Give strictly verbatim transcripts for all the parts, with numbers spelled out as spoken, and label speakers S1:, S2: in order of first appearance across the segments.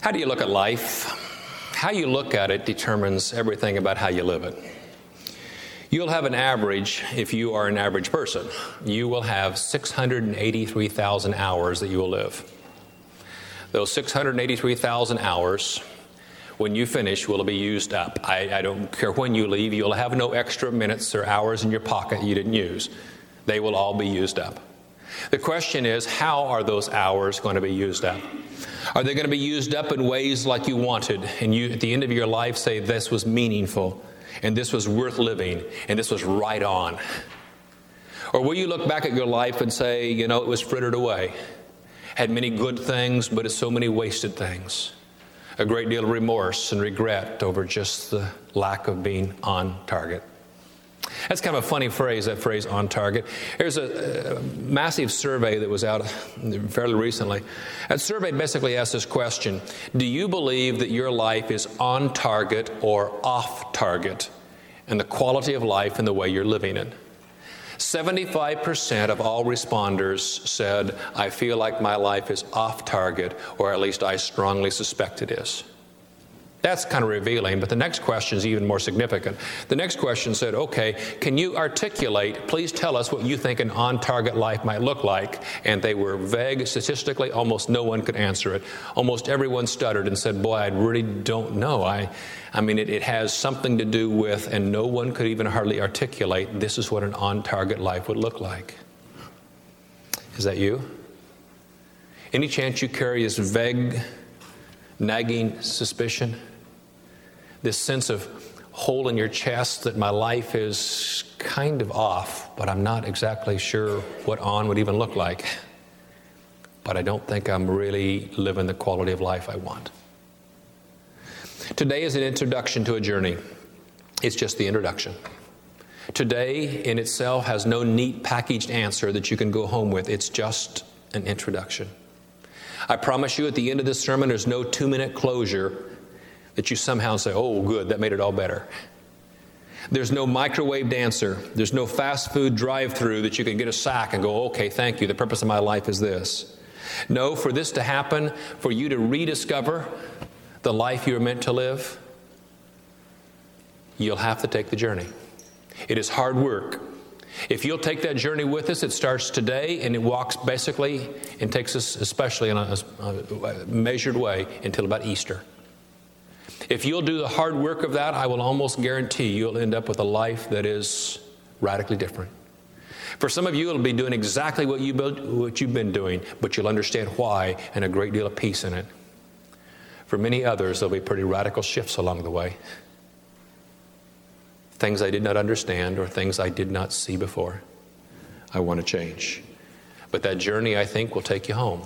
S1: How do you look at life? How you look at it determines everything about how you live it. You'll have an average, if you are an average person, you will have six hundred eighty-three thousand hours that you will live. Those six hundred eighty-three thousand hours, when you finish, will be used up. I, I don't care when you leave, you'll have no extra minutes or hours in your pocket you didn't use. They will all be used up. The question is, how are those hours going to be used up? Are they going to be used up in ways like you wanted, and you, at the end of your life, say, this was meaningful, and this was worth living, and this was right on? Or will you look back at your life and say, you know, it was frittered away, had many good things, but it's so many wasted things, a great deal of remorse and regret over just the lack of being on target? That's kind of a funny phrase, that phrase, on target. There's a, a massive survey that was out fairly recently. That survey basically asked this question: do you believe that your life is on target or off target in the quality of life and the way you're living it? seventy-five percent of all responders said, I feel like my life is off target, or at least I strongly suspect it is. That's kind of revealing, but the next question is even more significant. The next question said, okay, can you articulate, please tell us what you think an on-target life might look like? And they were vague. Statistically, almost no one could answer it. Almost everyone stuttered and said, boy, I really don't know. I I mean, it, it has something to do with, and no one could even hardly articulate, this is what an on-target life would look like. Is that you? Any chance you carry this vague, nagging suspicion? This sense of hole in your chest that my life is kind of off, but I'm not exactly sure what on would even look like. But I don't think I'm really living the quality of life I want. Today is an introduction to a journey. It's just the introduction. Today in itself has no neat packaged answer that you can go home with. It's just an introduction. I promise you at the end of this sermon, there's no two-minute closure that you somehow say, oh, good, that made it all better. There's no microwaved answer. There's no fast food drive-through that you can get a sack and go, okay, thank you, the purpose of my life is this. No, for this to happen, for you to rediscover the life you're meant to live, you'll have to take the journey. It is hard work. If you'll take that journey with us, it starts today and it walks basically and takes us especially in a, a measured way until about Easter. If you'll do the hard work of that, I will almost guarantee you'll end up with a life that is radically different. For some of you, it'll be doing exactly what, you, what you've been doing, but you'll understand why and a great deal of peace in it. For many others, there'll be pretty radical shifts along the way. Things I did not understand or things I did not see before. I want to change. But that journey, I think, will take you home.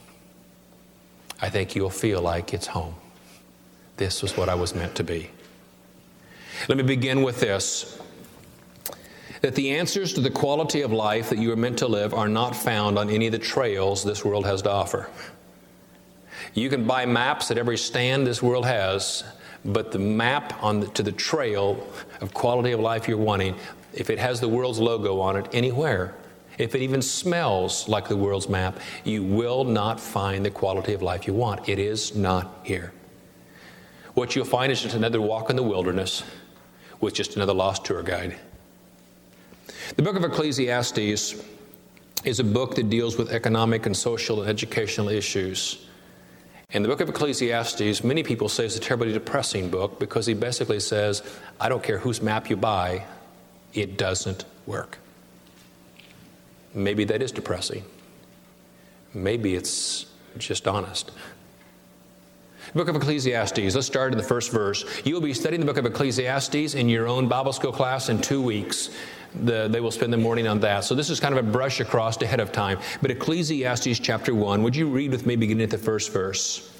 S1: I think you'll feel like it's home. This was what I was meant to be. Let me begin with this. That the answers to the quality of life that you are meant to live are not found on any of the trails this world has to offer. You can buy maps at every stand this world has, but the map on the, to the trail of quality of life you're wanting, if it has the world's logo on it anywhere, if it even smells like the world's map, you will not find the quality of life you want. It is not here. What you'll find is just another walk in the wilderness with just another lost tour guide. The book of Ecclesiastes is a book that deals with economic and social and educational issues. And the book of Ecclesiastes, many people say is a terribly depressing book because he basically says, I don't care whose map you buy, it doesn't work. Maybe that is depressing. Maybe it's just honest. The book of Ecclesiastes, let's start in the first verse. You will be studying the book of Ecclesiastes in your own Bible school class in two weeks. The, they will spend the morning on that. So this is kind of a brush across ahead of time. But Ecclesiastes chapter one, would you read with me beginning at the first verse?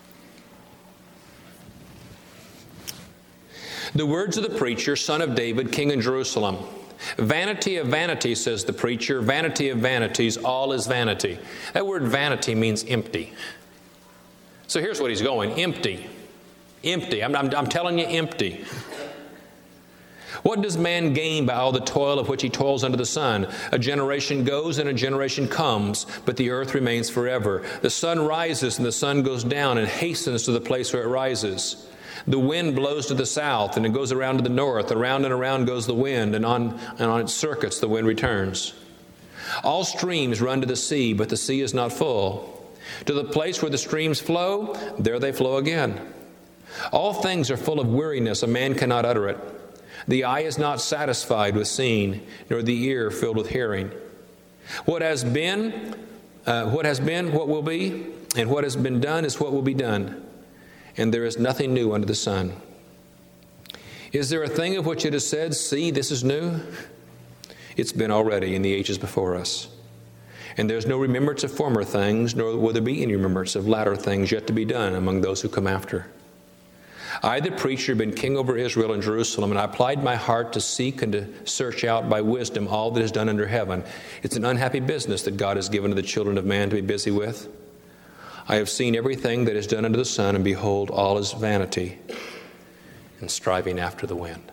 S1: The words of the preacher, son of David, king in Jerusalem. Vanity of vanities, says the preacher, vanity of vanities, all is vanity. That word vanity means empty. So here's what he's going, empty. Empty. I'm, I'm, I'm telling you, empty. What does man gain by all the toil of which he toils under the sun? A generation goes and a generation comes, but the earth remains forever. The sun rises and the sun goes down and hastens to the place where it rises. The wind blows to the south and it goes around to the north. Around and around goes the wind, and on, and on its circuits the wind returns. All streams run to the sea, but the sea is not full. To the place where the streams flow, there they flow again. All things are full of weariness, a man cannot utter it. The eye is not satisfied with seeing, nor the ear filled with hearing. What has been, uh, what has been, what will be, and what has been done is what will be done. And there is nothing new under the sun. Is there a thing of which it is said, see, this is new? It's been already in the ages before us. And there's no remembrance of former things, nor will there be any remembrance of latter things yet to be done among those who come after. I, the preacher, have been king over Israel and Jerusalem, and I applied my heart to seek and to search out by wisdom all that is done under heaven. It's an unhappy business that God has given to the children of man to be busy with. I have seen everything that is done under the sun, and behold, all is vanity and striving after the wind.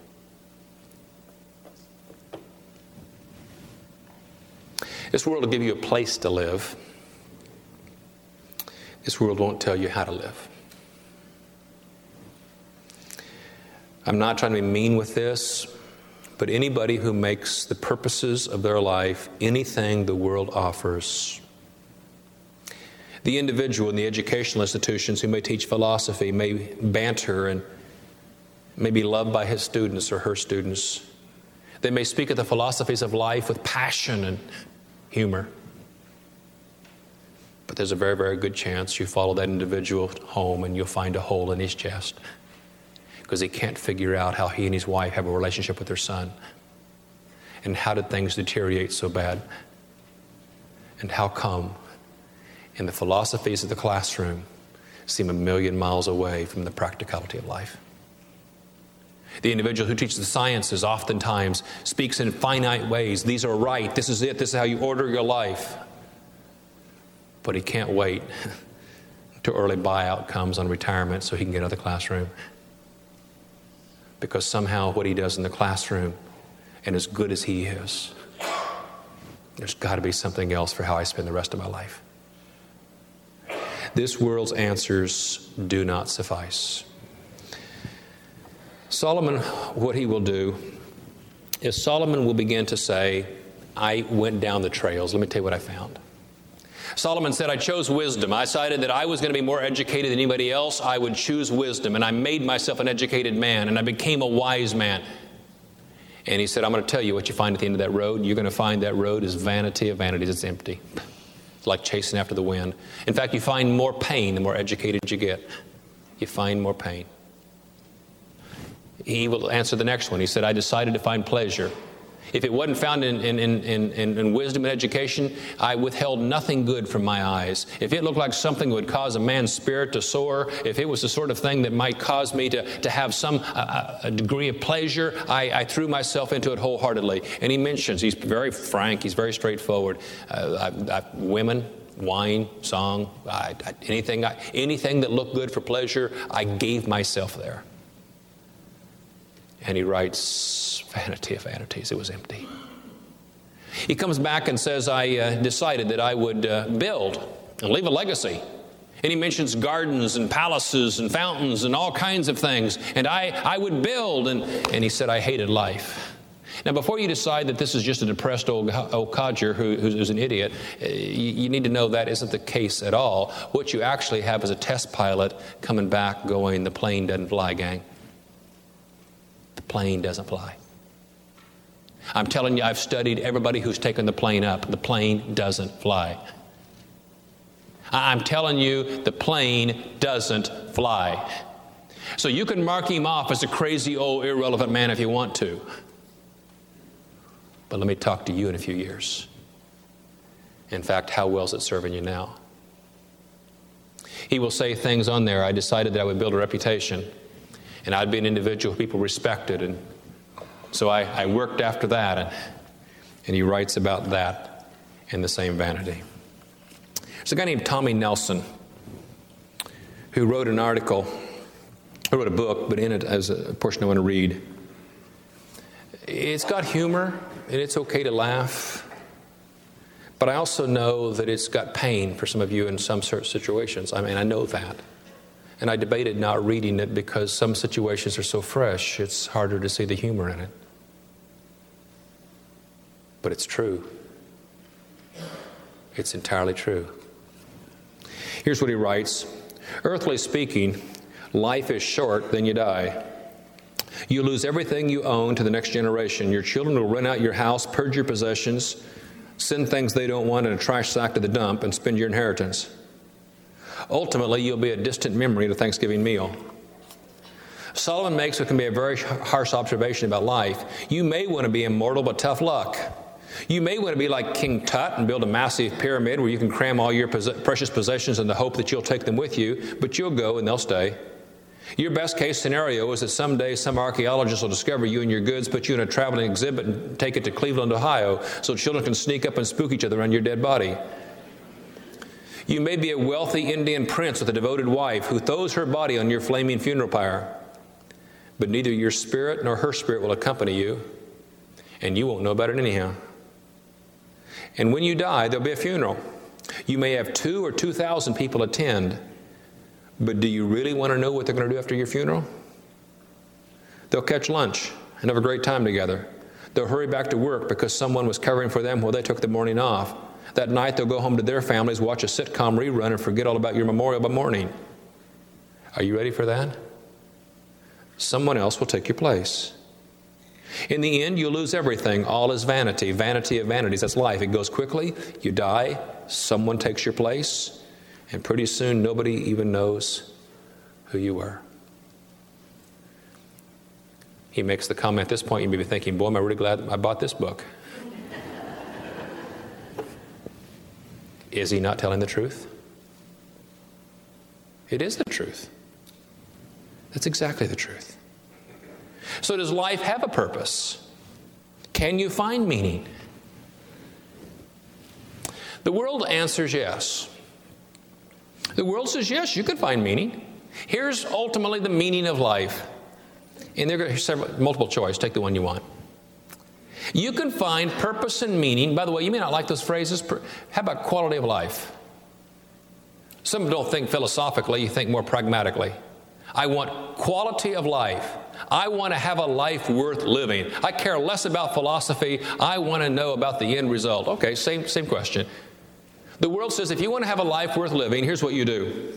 S1: This world will give you a place to live. This world won't tell you how to live. I'm not trying to be mean with this, but anybody who makes the purposes of their life anything the world offers, the individual in the educational institutions who may teach philosophy, may banter and may be loved by his students or her students. They may speak of the philosophies of life with passion and humor. But there's a very, very good chance you follow that individual home and you'll find a hole in his chest, because he can't figure out how he and his wife have a relationship with their son. And how did things deteriorate so bad? And how come? And the philosophies of the classroom seem a million miles away from the practicality of life. The individual who teaches the sciences oftentimes speaks in finite ways. These are right. This is it. This is how you order your life. But he can't wait till early buyout comes on retirement so he can get out of the classroom. Because somehow what he does in the classroom, and as good as he is, there's got to be something else for how I spend the rest of my life. This world's answers do not suffice. Solomon, what he will do is Solomon will begin to say, I went down the trails. Let me tell you what I found. Solomon said, I chose wisdom. I decided that I was going to be more educated than anybody else. I would choose wisdom. And I made myself an educated man, and I became a wise man. And he said, I'm going to tell you what you find at the end of that road. You're going to find that road is vanity of vanities. It's empty. It's like chasing after the wind. In fact, you find more pain the more educated you get. You find more pain. He will answer the next one. He said, I decided to find pleasure. If it wasn't found in, in, in, in, in wisdom and education, I withheld nothing good from my eyes. If it looked like something that would cause a man's spirit to soar, if it was the sort of thing that might cause me to, to have some uh, a degree of pleasure, I, I threw myself into it wholeheartedly. And he mentions, he's very frank, he's very straightforward. Uh, I, I, women, wine, song, I, I, anything, I, anything that looked good for pleasure, I gave myself there. And he writes, vanity of vanities, it was empty. He comes back and says, I uh, decided that I would uh, build and leave a legacy. And he mentions gardens and palaces and fountains and all kinds of things. And I, I would build. And, and he said, I hated life. Now, before you decide that this is just a depressed old, old codger who, who's an idiot, you, you need to know that isn't the case at all. What you actually have is a test pilot coming back going, the plane doesn't fly, gang. The plane doesn't fly. I'm telling you, I've studied everybody who's taken the plane up. The plane doesn't fly. I'm telling you, the plane doesn't fly. So you can mark him off as a crazy old irrelevant man if you want to. But let me talk to you in a few years. In fact, how well is it serving you now? He will say things on there. I decided that I would build a reputation. And I'd be an individual people respected. And so I, I worked after that. And, and he writes about that in the same vanity. There's a guy named Tommy Nelson who wrote an article, who wrote a book, but in it as a portion I want to read. It's got humor, and it's okay to laugh. But I also know that it's got pain for some of you in some certain situations. I mean, I know that. And I debated not reading it because some situations are so fresh, it's harder to see the humor in it. But it's true. It's entirely true. Here's what he writes. Earthly speaking, life is short, then you die. You lose everything you own to the next generation. Your children will rent out your house, purge your possessions, send things they don't want in a trash sack to the dump, and spend your inheritance. Ultimately, you'll be a distant memory at a Thanksgiving meal. Solomon makes what can be a very harsh observation about life. You may want to be immortal, but tough luck. You may want to be like King Tut and build a massive pyramid where you can cram all your precious possessions in the hope that you'll take them with you, but you'll go and they'll stay. Your best case scenario is that someday some archaeologist will discover you and your goods, put you in a traveling exhibit, and take it to Cleveland, Ohio, so children can sneak up and spook each other on your dead body. You may be a wealthy Indian prince with a devoted wife who throws her body on your flaming funeral pyre, but neither your spirit nor her spirit will accompany you, and you won't know about it anyhow. And when you die, there'll be a funeral. You may have two or two thousand people attend, but do you really want to know what they're going to do after your funeral? They'll catch lunch and have a great time together. They'll hurry back to work because someone was covering for them while they took the morning off. That night, they'll go home to their families, watch a sitcom rerun, and forget all about your memorial by morning. Are you ready for that? Someone else will take your place. In the end, you'll lose everything. All is vanity. Vanity of vanities. That's life. It goes quickly. You die. Someone takes your place. And pretty soon, nobody even knows who you were. He makes the comment at this point, you may be thinking, boy, am I really glad I bought this book. Is he not telling the truth? It is the truth. That's exactly the truth. So does life have a purpose? Can you find meaning? The world answers yes. The world says yes, you can find meaning. Here's ultimately the meaning of life. And there are several, multiple choice. Take the one you want. You can find purpose and meaning. By the way, you may not like those phrases. How about quality of life? Some don't think philosophically, you think more pragmatically. I want quality of life. I want to have a life worth living. I care less about philosophy. I want to know about the end result. Okay, same, same question. The world says if you want to have a life worth living, here's what you do.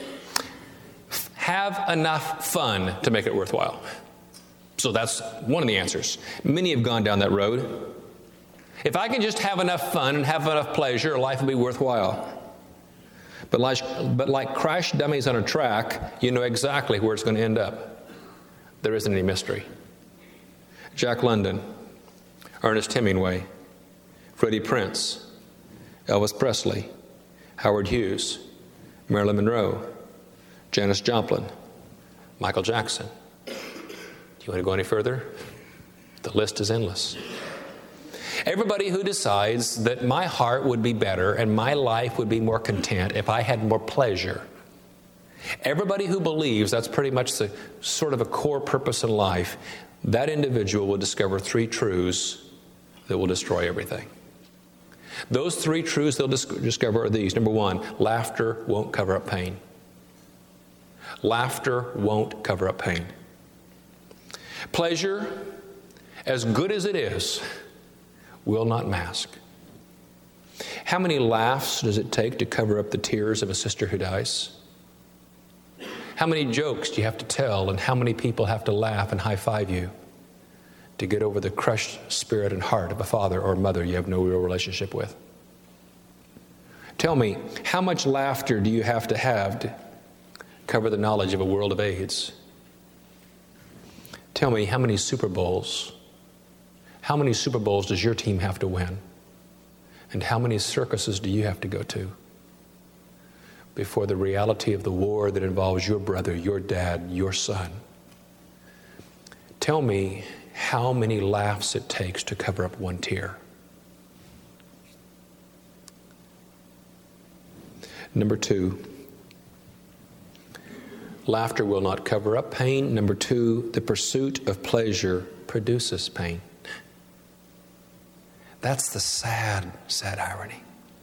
S1: Have enough fun to make it worthwhile. So that's one of the answers. Many have gone down that road. If I can just have enough fun and have enough pleasure, life will be worthwhile. But like, but like crash dummies on a track, you know exactly where it's going to end up. There isn't any mystery. Jack London, Ernest Hemingway, Freddie Prinze, Elvis Presley, Howard Hughes, Marilyn Monroe, Janis Joplin, Michael Jackson. Do you want to go any further? The list is endless. Everybody who decides that my heart would be better and my life would be more content if I had more pleasure. Everybody who believes that's pretty much the sort of a core purpose in life, that individual will discover three truths that will destroy everything. Those three truths they'll dis- discover are these. Number one, laughter won't cover up pain. Laughter won't cover up pain. Pleasure, as good as it is, will not mask. How many laughs does it take to cover up the tears of a sister who dies? How many jokes do you have to tell, and how many people have to laugh and high-five you to get over the crushed spirit and heart of a father or mother you have no real relationship with? Tell me, how much laughter do you have to have to cover the knowledge of a world of AIDS? Tell me, how many Super Bowls, how many Super Bowls does your team have to win? And how many circuses do you have to go to before the reality of the war that involves your brother, your dad, your son? Tell me how many laughs it takes to cover up one tear. Number two, laughter will not cover up pain. Number two, the pursuit of pleasure produces pain. That's the sad, sad irony.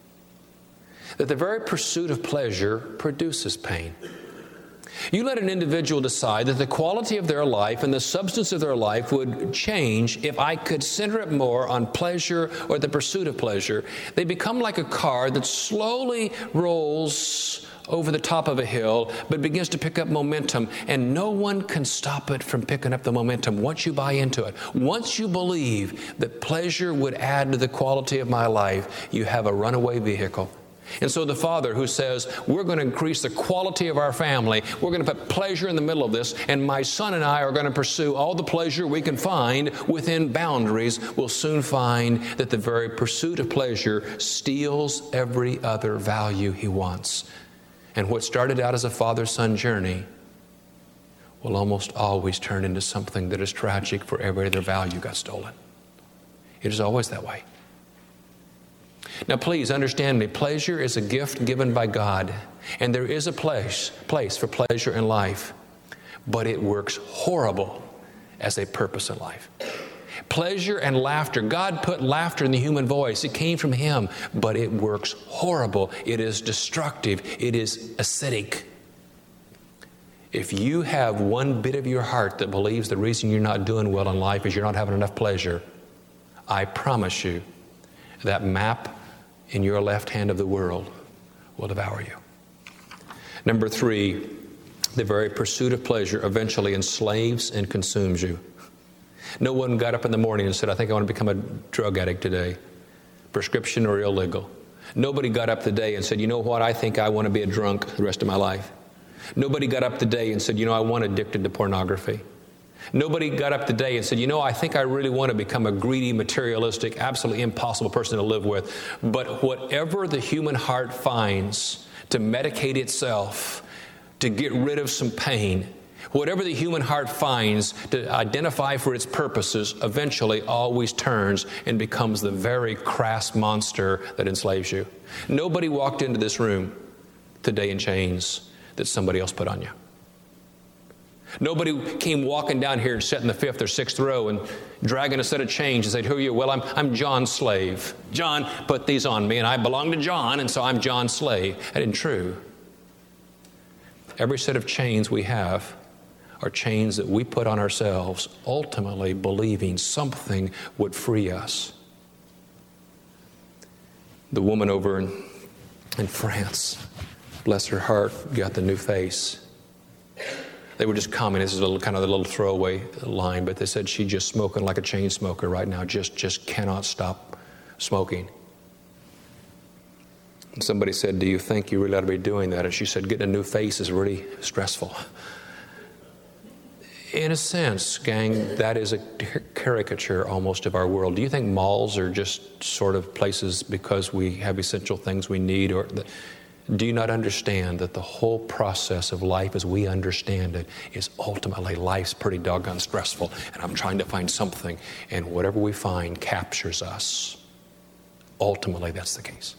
S1: That the very pursuit of pleasure produces pain. You let an individual decide that the quality of their life and the substance of their life would change if I could center it more on pleasure or the pursuit of pleasure. They become like a car that slowly rolls over the top of a hill, but begins to pick up momentum, and no one can stop it from picking up the momentum once you buy into it. Once you believe that pleasure would add to the quality of my life, you have a runaway vehicle. And so the father who says, we're going to increase the quality of our family, we're going to put pleasure in the middle of this, and my son and I are going to pursue all the pleasure we can find within boundaries, will soon find that the very pursuit of pleasure steals every other value he wants. And what started out as a father-son journey will almost always turn into something that is tragic, for every other value got stolen. It is always that way. Now, please understand me. Pleasure is a gift given by God, and there is a place, place for pleasure in life, but it works horrible as a purpose in life. Pleasure and laughter. God put laughter in the human voice. It came from Him, but it works horrible. It is destructive. It is acidic. If you have one bit of your heart that believes the reason you're not doing well in life is you're not having enough pleasure, I promise you that map in your left hand of the world will devour you. Number three, the very pursuit of pleasure eventually enslaves and consumes you. No one got up in the morning and said, I think I want to become a drug addict today, prescription or illegal. Nobody got up today and said, you know what, I think I want to be a drunk the rest of my life. Nobody got up today and said, you know, I want addicted to pornography. Nobody got up today and said, you know, I think I really want to become a greedy, materialistic, absolutely impossible person to live with. But whatever the human heart finds to medicate itself, to get rid of some pain, whatever the human heart finds to identify for its purposes, eventually always turns and becomes the very crass monster that enslaves you. Nobody walked into this room today in chains that somebody else put on you. Nobody came walking down here and sat in the fifth or sixth row and dragging a set of chains and said, who are you? Well, I'm, I'm John's slave. John put these on me, and I belong to John, and so I'm John's slave. That isn't true. Every set of chains we have are chains that we put on ourselves, ultimately believing something would free us. The woman over in, in France, bless her heart, got the new face. They were just commenting, this is a little, kind of a little throwaway line, but they said she's just smoking like a chain smoker right now, just, just cannot stop smoking. And somebody said, do you think you really ought to be doing that? And she said, getting a new face is really stressful. In a sense, gang, that is a caricature almost of our world. Do you think malls are just sort of places because we have essential things we need? Or the, do you not understand that the whole process of life as we understand it is ultimately life's pretty doggone stressful, and I'm trying to find something, and whatever we find captures us. Ultimately, that's the case.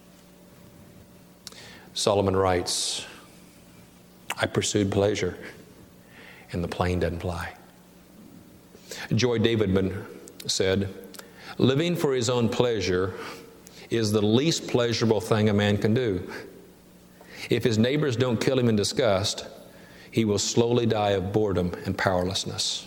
S1: Solomon writes, I pursued pleasure, and the plane doesn't fly. Joy Davidman said, living for his own pleasure is the least pleasurable thing a man can do. If his neighbors don't kill him in disgust, he will slowly die of boredom and powerlessness.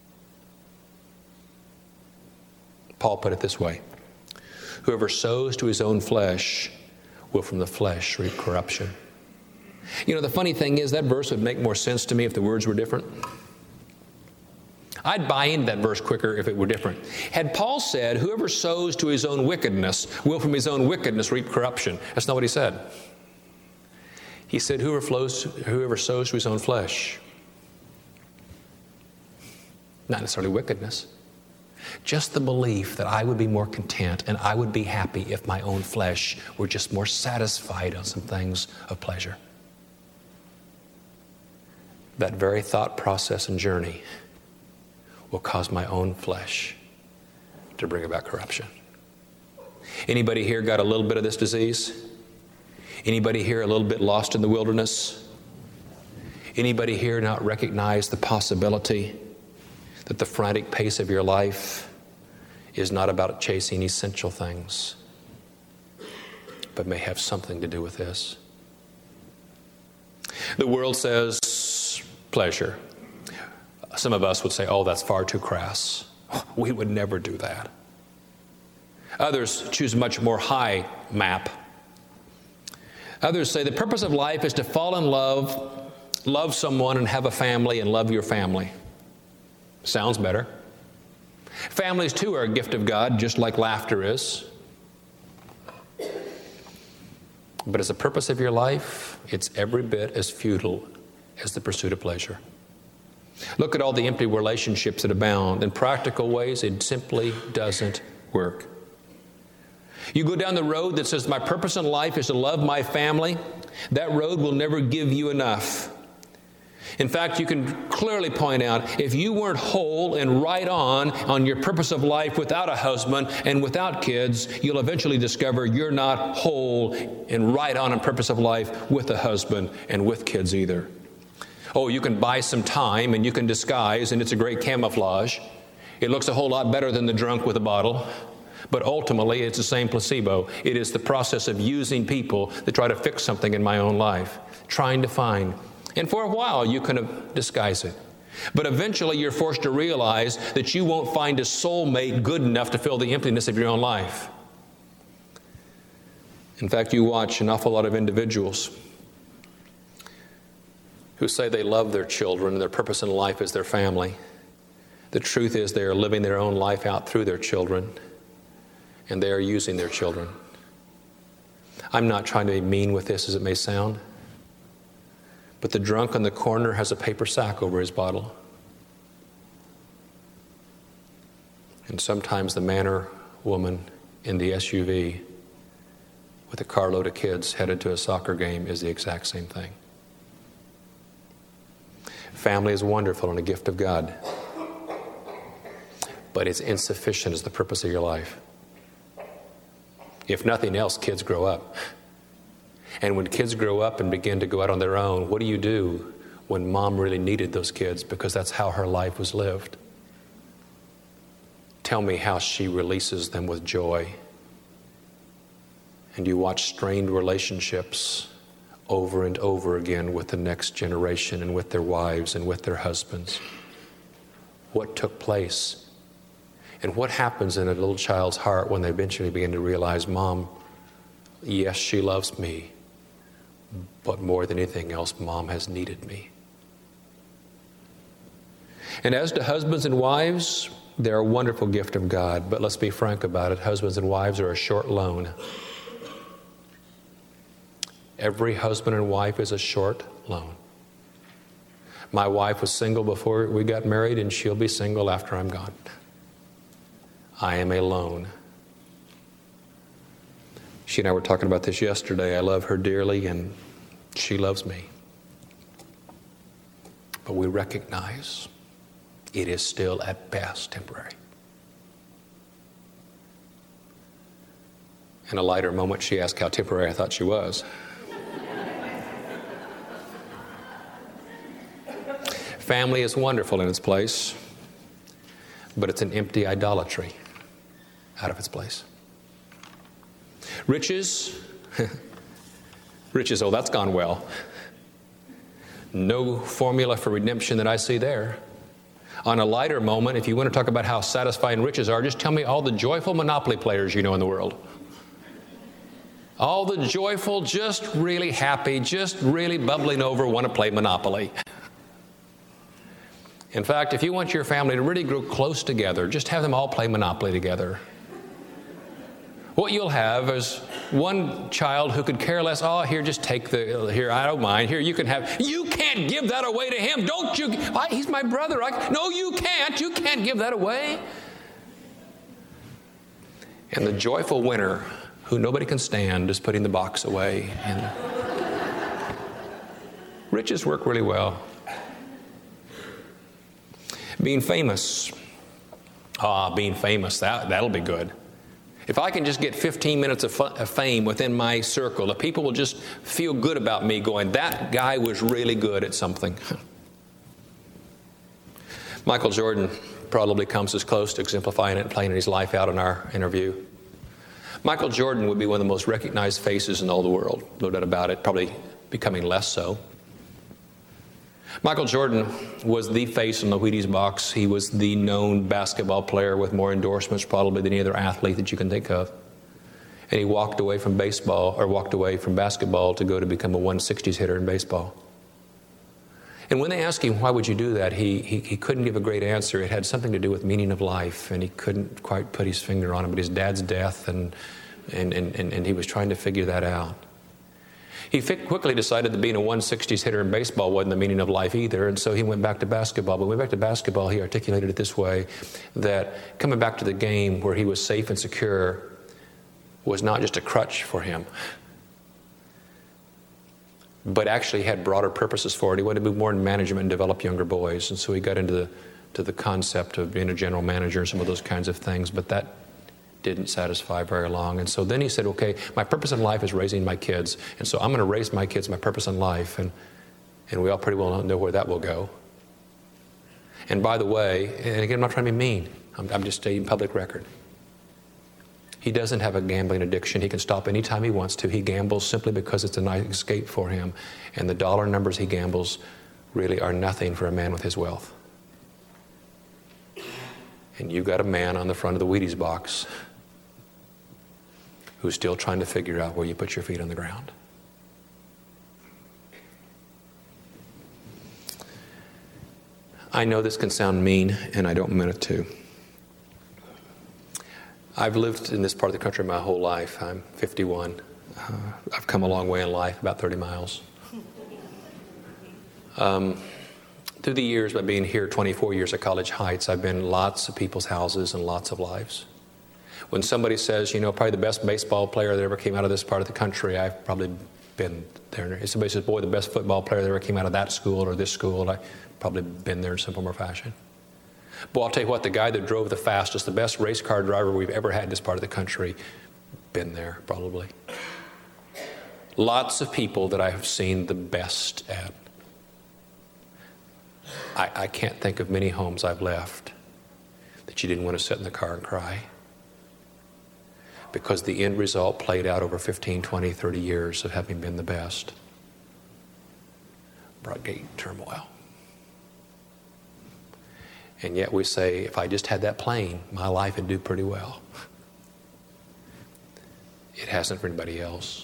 S1: Paul put it this way, whoever sows to his own flesh will from the flesh reap corruption. You know, the funny thing is that verse would make more sense to me if the words were different. I'd buy into that verse quicker if it were different. Had Paul said, whoever sows to his own wickedness will from his own wickedness reap corruption. That's not what he said. He said, whoever, flows, whoever sows to his own flesh. Not necessarily wickedness. Just the belief that I would be more content and I would be happy if my own flesh were just more satisfied on some things of pleasure. That very thought process and journey will cause my own flesh to bring about corruption. Anybody here got a little bit of this disease? Anybody here a little bit lost in the wilderness? Anybody here not recognize the possibility that the frantic pace of your life is not about chasing essential things, but may have something to do with this. The world says pleasure. Some of us would say, oh, that's far too crass. We would never do that. Others choose much more high map. Others say the purpose of life is to fall in love, love someone, and have a family, and love your family. Sounds better. Families, too, are a gift of God, just like laughter is. But as the purpose of your life, it's every bit as futile as the pursuit of pleasure. Look at all the empty relationships that abound. In practical ways, it simply doesn't work. You go down the road that says, my purpose in life is to love my family. That road will never give you enough. In fact, you can clearly point out, if you weren't whole and right on on your purpose of life without a husband and without kids, you'll eventually discover you're not whole and right on in purpose of life with a husband and with kids either. Oh, you can buy some time and you can disguise, and it's a great camouflage. It looks a whole lot better than the drunk with a bottle. But ultimately, it's the same placebo. It is the process of using people to try to fix something in my own life, trying to find. And for a while, you can disguise it. But eventually, you're forced to realize that you won't find a soulmate good enough to fill the emptiness of your own life. In fact, you watch an awful lot of individuals who say they love their children and their purpose in life is their family. The truth is they are living their own life out through their children, and they are using their children. I'm not trying to be mean with this as it may sound, but the drunk on the corner has a paper sack over his bottle. And sometimes the man or woman in the S U V with a carload of kids headed to a soccer game is the exact same thing. Family is wonderful and a gift of God, but it's insufficient as the purpose of your life. If nothing else, kids grow up. And when kids grow up and begin to go out on their own, what do you do when mom really needed those kids because that's how her life was lived? Tell me how she releases them with joy. And you watch strained relationships over and over again with the next generation and with their wives and with their husbands. What took place? And what happens in a little child's heart when they eventually begin to realize, Mom, yes, she loves me, but more than anything else, Mom has needed me. And as to husbands and wives, they're a wonderful gift of God, but let's be frank about it. Husbands and wives are a short loan. Every husband and wife is a short loan. My wife was single before we got married, and she'll be single after I'm gone. I am a loan. She and I were talking about this yesterday. I love her dearly, and she loves me. But we recognize it is still at best temporary. In a lighter moment, she asked how temporary I thought she was. Family is wonderful in its place, but it's an empty idolatry out of its place. Riches, riches, oh, that's gone well. No formula for redemption that I see there. On a lighter moment, if you want to talk about how satisfying riches are, just tell me all the joyful Monopoly players you know in the world. All the joyful, just really happy, just really bubbling over, want to play Monopoly. In fact, if you want your family to really grow close together, just have them all play Monopoly together. What you'll have is one child who could care less. Oh, here, just take the, here, I don't mind. Here, you can have, you can't give that away to him. Don't you? I, he's my brother. I, no, you can't. You can't give that away. And the joyful winner, who nobody can stand, is putting the box away. And riches work really well. Being famous. Ah, being famous, that, that'll be good. If I can just get fifteen minutes of, f- of fame within my circle, the people will just feel good about me going, that guy was really good at something. Michael Jordan probably comes as close to exemplifying it and playing his life out in our interview. Michael Jordan would be one of the most recognized faces in all the world, no doubt about it, probably becoming less so. Michael Jordan was the face in the Wheaties box. He was the known basketball player with more endorsements probably than any other athlete that you can think of. And he walked away from baseball, or walked away from basketball to go to become a one sixties hitter in baseball. And when they asked him, why would you do that, he, he, he couldn't give a great answer. It had something to do with meaning of life, and he couldn't quite put his finger on it, but his dad's death, and, and, and, and he was trying to figure that out. He quickly decided that being a one sixties hitter in baseball wasn't the meaning of life either, and so he went back to basketball. But when he went back to basketball, he articulated it this way, that coming back to the game where he was safe and secure was not just a crutch for him, but actually had broader purposes for it. He wanted to move more in management and develop younger boys, and so he got into the, to the concept of being a general manager and some of those kinds of things, but that didn't satisfy very long. And so then he said, okay, my purpose in life is raising my kids, and so I'm going to raise my kids, my purpose in life, and, and we all pretty well know where that will go. And by the way, and again, I'm not trying to be mean, I'm, I'm just stating public record. He doesn't have a gambling addiction. He can stop anytime he wants to. He gambles simply because it's a nice escape for him, and the dollar numbers he gambles really are nothing for a man with his wealth. And you've got a man on the front of the Wheaties box who's still trying to figure out where you put your feet on the ground. I know this can sound mean, and I don't mean it to. I've lived in this part of the country my whole life. I'm fifty-one. Uh, I've come a long way in life, about thirty miles. Um, through the years, by being here twenty-four years at College Heights, I've been in lots of people's houses and lots of lives. When somebody says, you know, probably the best baseball player that ever came out of this part of the country, I've probably been there. If somebody says, boy, the best football player that ever came out of that school or this school, I've probably been there in some form or fashion. Boy, I'll tell you what, the guy that drove the fastest, the best race car driver we've ever had in this part of the country, been there probably. Lots of people that I have seen the best at. I, I can't think of many homes I've left that you didn't want to sit in the car and cry, because the end result played out over fifteen, twenty, thirty years of having been the best. Brought great turmoil. And yet we say, if I just had that plane, my life would do pretty well. It hasn't for anybody else.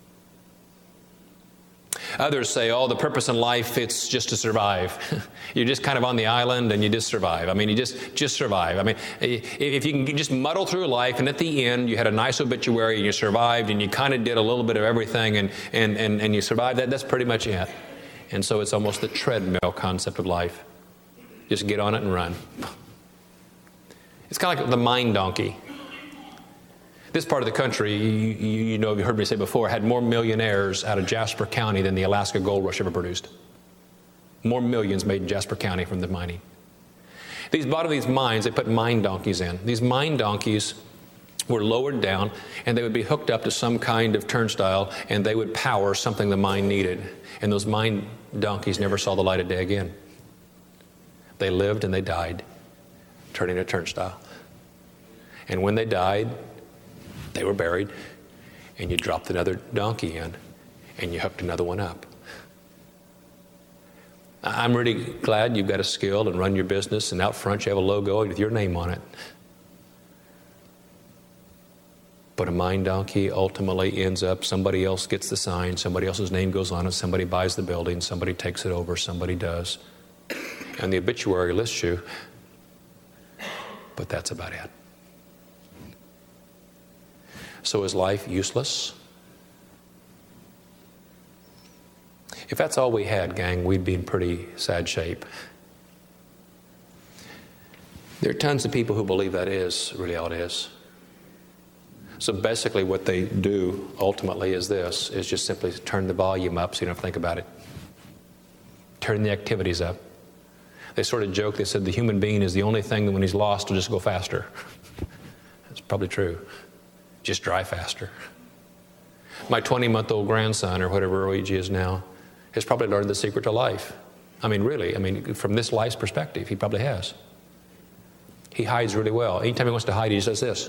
S1: Others say, oh, the purpose in life, it's just to survive. You're just kind of on the island and you just survive. I mean, you just, just survive. I mean, if you can just muddle through life and at the end you had a nice obituary and you survived and you kind of did a little bit of everything and, and, and, and you survived, that, that's pretty much it. And so it's almost the treadmill concept of life. Just get on it and run. It's kind of like the mind donkey. This part of the country, you, you know, you've heard me say before, had more millionaires out of Jasper County than the Alaska Gold Rush ever produced. More millions made in Jasper County from the mining. These bottom of these mines, they put mine donkeys in. These mine donkeys were lowered down, and they would be hooked up to some kind of turnstile, and they would power something the mine needed. And those mine donkeys never saw the light of day again. They lived and they died, turning a turnstile. And when they died, they were buried, and you dropped another donkey in, and you hooked another one up. I'm really glad you've got a skill and run your business, and out front you have a logo with your name on it. But a mine donkey ultimately ends up, somebody else gets the sign, somebody else's name goes on it, somebody buys the building, somebody takes it over, somebody does. And the obituary lists you, but that's about it. So is life useless? If that's all we had, gang, we'd be in pretty sad shape. There are tons of people who believe that is really all it is. So basically what they do ultimately is this, is just simply turn the volume up so you don't have to think about it. Turn the activities up. They sort of joke, they said the human being is the only thing that when he's lost will just go faster. That's probably true. Just drive faster. My twenty-month-old grandson, or whatever age he is now, has probably learned the secret to life. I mean, really, I mean, from this life's perspective, he probably has. He hides really well. Anytime he wants to hide, he just does this.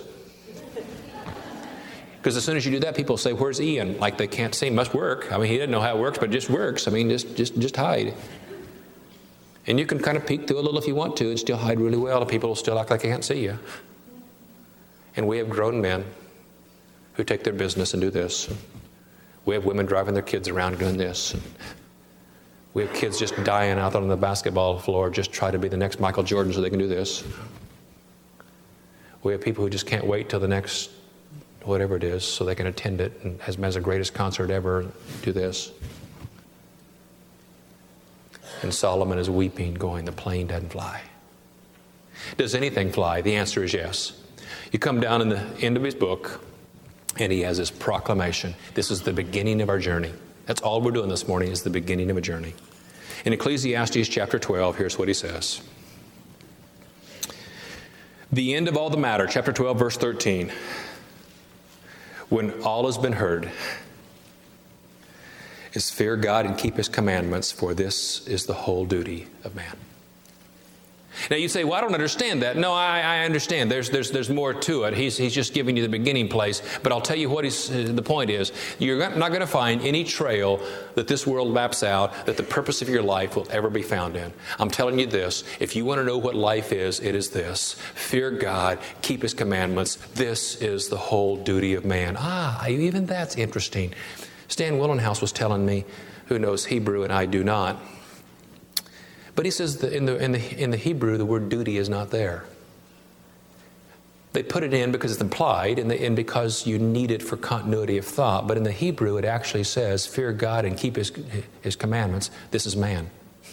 S1: Because as soon as you do that, people say, where's Ian? Like they can't see. Must work. I mean, he doesn't know how it works, but it just works. I mean, just just just hide. And you can kind of peek through a little if you want to and still hide really well, and people will still act like they can't see you. And we have grown men who take their business and do this. We have women driving their kids around doing this. We have kids just dying out on the basketball floor, just try to be the next Michael Jordan so they can do this. We have people who just can't wait till the next whatever it is so they can attend it and as, as the greatest concert ever, do this. And Solomon is weeping, going, the plane doesn't fly. Does anything fly? The answer is yes. You come down in the end of his book, and he has this proclamation. This is the beginning of our journey. That's all we're doing this morning, is the beginning of a journey. In Ecclesiastes chapter twelve, here's what he says. The end of all the matter, chapter twelve, verse thirteen. When all has been heard, is fear God and keep His commandments, for this is the whole duty of man. Now you say, well, I don't understand that. No, I, I understand. There's, there's, there's more to it. He's, he's just giving you the beginning place. But I'll tell you what he's, the point is. You're not going to find any trail that this world maps out that the purpose of your life will ever be found in. I'm telling you this. If you want to know what life is, it is this. Fear God, keep His commandments. This is the whole duty of man. Ah, even that's interesting. Stan Willenhouse was telling me, who knows Hebrew and I do not. But he says that in the, in the, in the Hebrew, the word duty is not there. They put it in because it's implied and, the, and because you need it for continuity of thought. But in the Hebrew, it actually says, fear God and keep His, His commandments. This is man.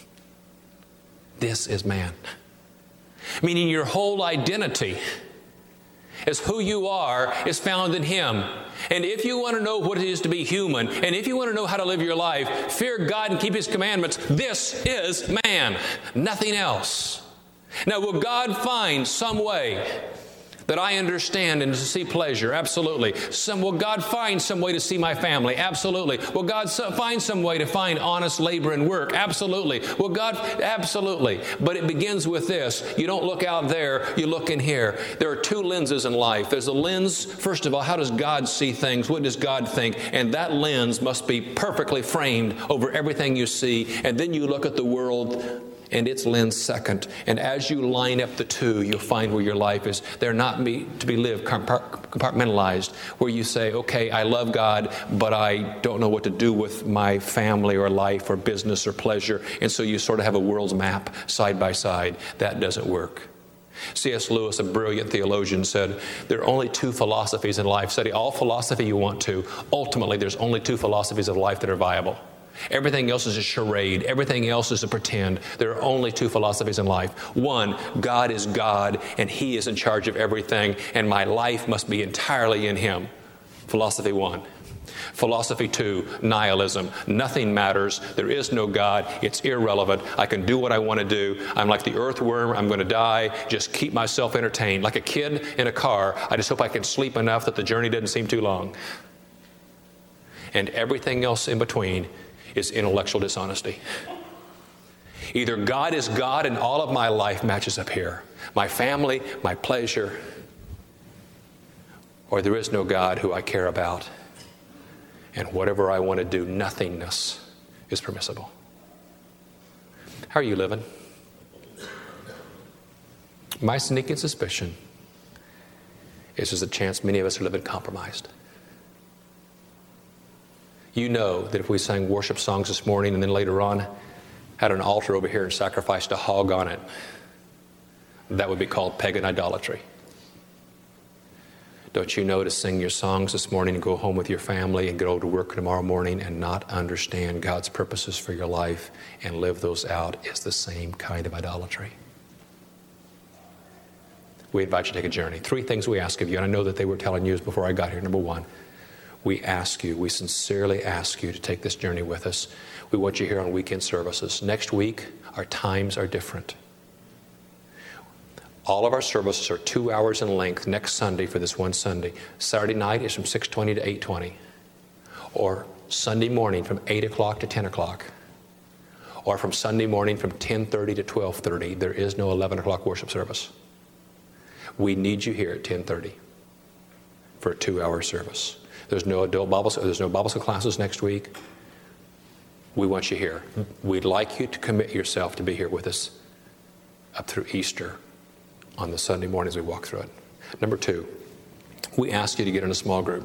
S1: This is man. Meaning your whole identity as who you are is found in Him. And if you want to know what it is to be human, and if you want to know how to live your life, fear God and keep His commandments. This is man, nothing else. Now, will God find some way that I understand and to see pleasure? Absolutely. Some, will God find some way to see my family? Absolutely. Will God so, find some way to find honest labor and work? Absolutely. Will God? Absolutely. But it begins with this. You don't look out there, you look in here. There are two lenses in life. There's a lens, first of all, how does God see things? What does God think? And that lens must be perfectly framed over everything you see. And then you look at the world and its lens second. And as you line up the two, you'll find where your life is. They're not be, to be lived compartmentalized, where you say, okay, I love God, but I don't know what to do with my family or life or business or pleasure. And so you sort of have a world's map side by side. That doesn't work. C S Lewis, a brilliant theologian, said, there are only two philosophies in life. Study all philosophy you want to. Ultimately, there's only two philosophies of life that are viable. Everything else is a charade. Everything else is a pretend. There are only two philosophies in life. One, God is God, and He is in charge of everything, and my life must be entirely in Him. Philosophy one. Philosophy two, nihilism. Nothing matters. There is no God. It's irrelevant. I can do what I want to do. I'm like the earthworm. I'm going to die. Just keep myself entertained. Like a kid in a car, I just hope I can sleep enough that the journey doesn't seem too long. And everything else in between is intellectual dishonesty. Either God is God and all of my life matches up here, my family, my pleasure, or there is no God who I care about, and whatever I want to do, nothingness is permissible. How are you living? My sneaking suspicion is there's a chance many of us are living compromised. You know that if we sang worship songs this morning and then later on had an altar over here and sacrificed a hog on it, that would be called pagan idolatry. Don't you know to sing your songs this morning and go home with your family and go to work tomorrow morning and not understand God's purposes for your life and live those out is the same kind of idolatry? We invite you to take a journey. Three things we ask of you, and I know that they were telling you before I got here. Number one, we ask you, we sincerely ask you to take this journey with us. We want you here on weekend services. Next week, our times are different. All of our services are two hours in length next Sunday for this one Sunday. Saturday night is from six twenty to eight twenty. Or Sunday morning from eight o'clock to ten o'clock. Or from Sunday morning from ten thirty to twelve thirty. There is no eleven o'clock worship service. We need you here at ten thirty for a two-hour service. There's no adult Bible, there's no Bible school classes next week. We want you here. We'd like you to commit yourself to be here with us up through Easter on the Sunday mornings we walk through it. Number two, we ask you to get in a small group.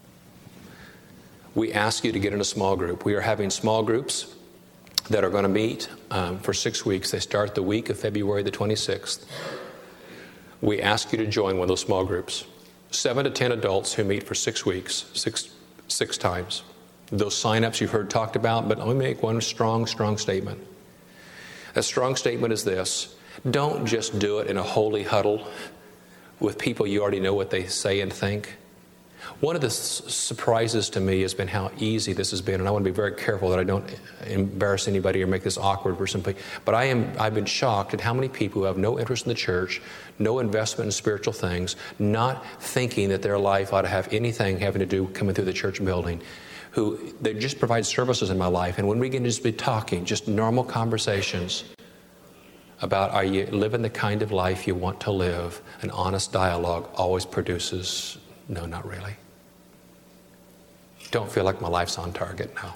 S1: We ask you to get in a small group. We are having small groups that are going to meet um, for six weeks. They start the week of February the twenty-sixth. We ask you to join one of those small groups. Seven to ten adults who meet for six weeks, six, six times. Those sign-ups you've heard talked about, but let me make one strong, strong statement. A strong statement is this: don't just do it in a holy huddle with people you already know what they say and think. One of the s- surprises to me has been how easy this has been, and I want to be very careful that I don't embarrass anybody or make this awkward for somebody. But I am, I've been shocked at how many people who have no interest in the church, no investment in spiritual things, not thinking that their life ought to have anything having to do coming through the church building, who they just provide services in my life. And when we can just be talking, just normal conversations about are you living the kind of life you want to live, an honest dialogue always produces, no, not really. Don't feel like my life's on target now.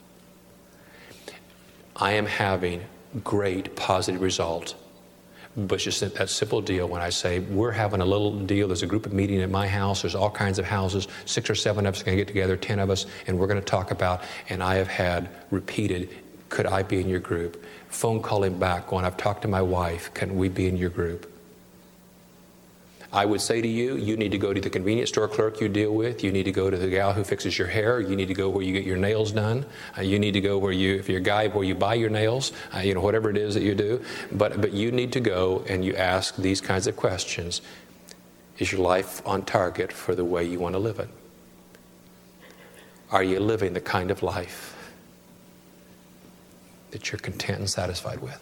S1: I am having great positive result, but it's just that simple deal when I say we're having a little deal. There's a group of meeting at my house. There's all kinds of houses. Six or seven of us are going to get together, ten of us, and we're going to talk about, and I have had repeated, could I be in your group? Phone calling back going, I've talked to my wife, can we be in your group? I would say to you, you need to go to the convenience store clerk you deal with. You need to go to the gal who fixes your hair. You need to go where you get your nails done. Uh, you need to go where you, if you're a guy, where you buy your nails, uh, you know, whatever it is that you do. But, but you need to go and you ask these kinds of questions. Is your life on target for the way you want to live it? Are you living the kind of life that you're content and satisfied with?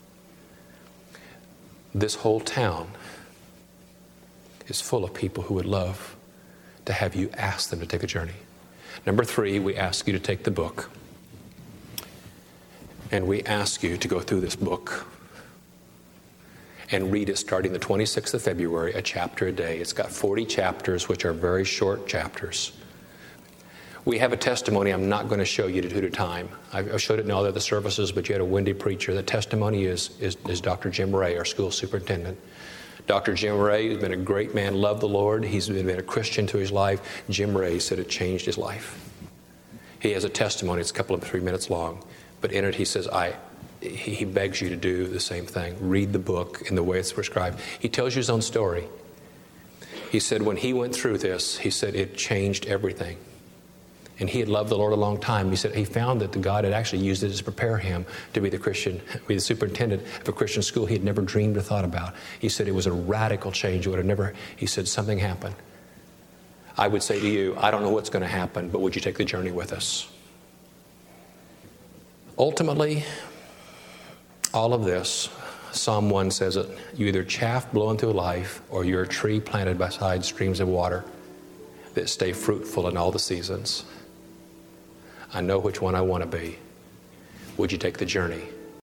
S1: This whole town is full of people who would love to have you ask them to take a journey. Number three, we ask you to take the book. And we ask you to go through this book and read it starting the twenty-sixth of February, a chapter a day. It's got forty chapters, which are very short chapters. We have a testimony I'm not going to show you due to time. I showed it in all the other services, but you had a windy preacher. The testimony is, is, is Doctor Jim Ray, our school superintendent. Doctor Jim Ray has been a great man, loved the Lord. He's been a Christian to his life. Jim Ray said it changed his life. He has a testimony. It's a couple of three minutes long. But in it he says, I, he begs you to do the same thing. Read the book in the way it's prescribed. He tells you his own story. He said when he went through this, he said it changed everything. And he had loved the Lord a long time. He said he found that the God had actually used it to prepare him to be the Christian, be the superintendent of a Christian school he had never dreamed or thought about. He said it was a radical change. It would have never, he said something happened. I would say to you, I don't know what's going to happen, but would you take the journey with us? Ultimately, all of this, Psalm one says it, you either chaff blowing through life or you're a tree planted beside streams of water that stay fruitful in all the seasons. I know which one I want to be. Would you take the journey